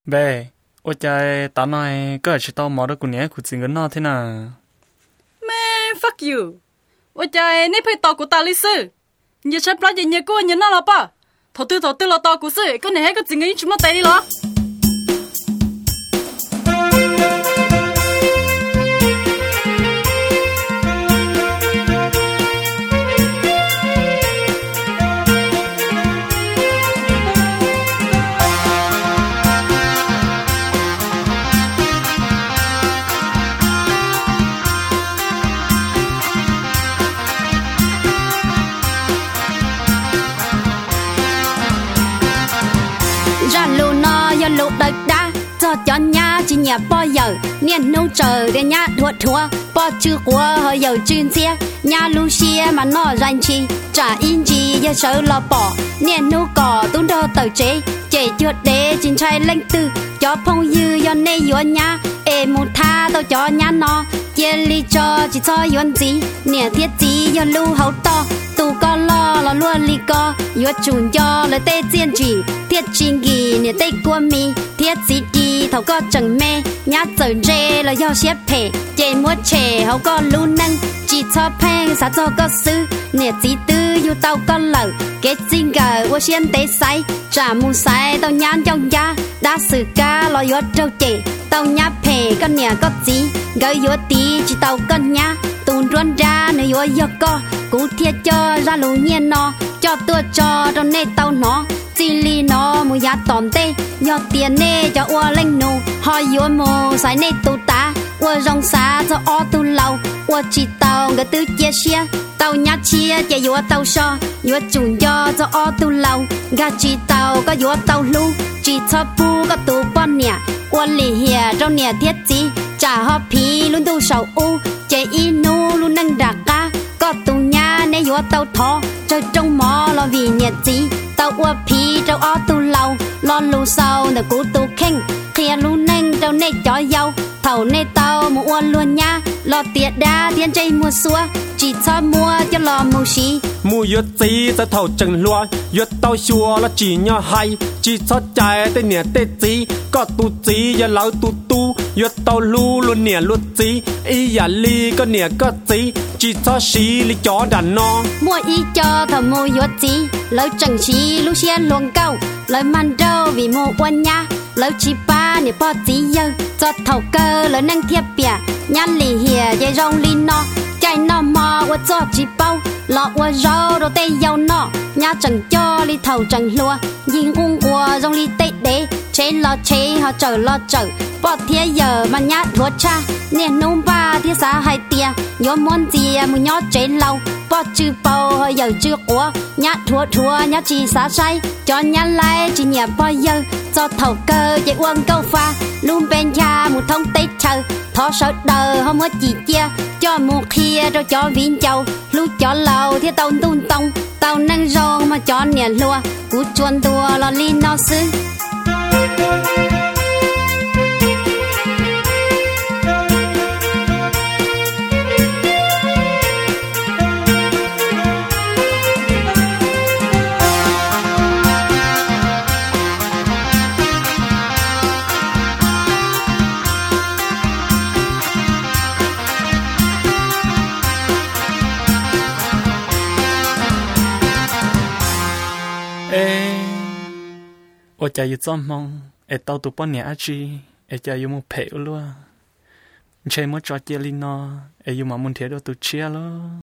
Bè, ôi trời, tao nói có chỉ tao mò được của nhé của chính cái nó thế nào? Man, fuck you. Ôi trời, nãy phải tao của tao lý sư. Nhớ chấp lá gì nhớ cô nhớ nó là ba. Thầu tư là tao của sư, cái này hay cái chính cái chúng nó tay đi lo. Lũ đợt đá cho nhà chỉ nhà bao giờ niên nấu chờ để nhà thuột thua bao chữ của hơi giờ chuyên xe nhà lũ xe mà nó rành chi trả in chi giờ sợ lo bỏ niên nấu cỏ tốn đo tờ chế chuột để chính trai lên tư cho phong dư do nay vô nhà em một tha tao cho nhà nó chia ly cho chỉ cho yuan gì nè thiết gì do lũ hậu to tu có lo là luôn ly co yuan chun cho là tê chiên chỉ thiết trình gì nè tê qua mi thiết gì đi thầu có chẳng mê nhát giờ rê là do xếp thể chê mua trẻ hậu có lũ nâng chỉ cho phèn xã cho có sư nè gì tư yêu tao có lẩu kết xin gờ qua xiên tế say trả mù say tao nhán trong da đã xử ca lo yuan trâu trẻ tao nhá phê con nè có gì gỡ yuan tí chỉ tao con nhá tuôn ruột ra nơi yuan yo co cú thiết cho ra lũ nhiên nó cho tôi cho trong nê tao nó chỉ li nó mua giá tòm tê nhọ tiền nê cho ua lên nô hỏi yuo mồ sai nê tu ta ua rong xa cho o tu lâu ua chỉ tao người tư chia chia tao nhát chia cho yuo tao so yuo chun cho o tu lâu gà chỉ tao có yuo tao lu chỉ cho pu có tu bon nè ua lì hìa trong nè thiết gì trả họ phí luôn tu sầu u chạy inu luôn nâng đặc ca có tu nhà nê yuo tao thọ trời trong mò lo vì nhiệt gì tao ua phí trong o tu lâu lo lu sau nè cú tu khen kia lu nâng trong nê cho dâu thầu nê tao mua luôn nha lo tiệt đa tiền chơi mua xua chỉ cho mua cho lo mua xí mua yuết gì ta thầu chừng loa yuết tao xua là chỉ nhỏ hay chỉ cho trái tên nè tê gì có tu gì giờ lão tu yuết tao lu luôn nè luôn gì ý giả ly có nè có gì chỉ cho xí lý chó đàn no mua ý cho thầu mua yuết gì lão chẳng xí lu xiên luồng câu lão man râu vì mua quan nha lão chỉ ba nè bao gì giờ cho thầu cơ lão nâng thiệp bìa nhăn lì hìa dây rong li no chạy nó mò qua cho chỉ bao lọ qua rau đồ tây dầu nọ nhà chẳng cho li thầu chẳng lúa nhìn uống qua rong li tây đế chế lo chế họ chờ bỏ thế giờ mà nhát ruột cha nè nông ba thế xã hai tia nhớ món gì mà nhớ chế lâu bỏ chữ bao họ giờ chưa quá nhát thua nhát chỉ xã say cho nhát lại chỉ nhà bao giờ cho thầu cơ chạy uống câu pha luôn bên nhà một thông tây chờ thọ sợ đời không có chỉ chia cho một kia rồi cho viên châu lúc cho lâu thì tao tung tông tao nâng rong mà cho nè lúa cú chuồn tua lo li nó xứ ôi trời, yêu mong, tao tụ bọn nhẹ chi, trời yêu một phèo luôn, chơi mất trò chơi li nó, yêu mà muốn thế đâu tụ chia lo.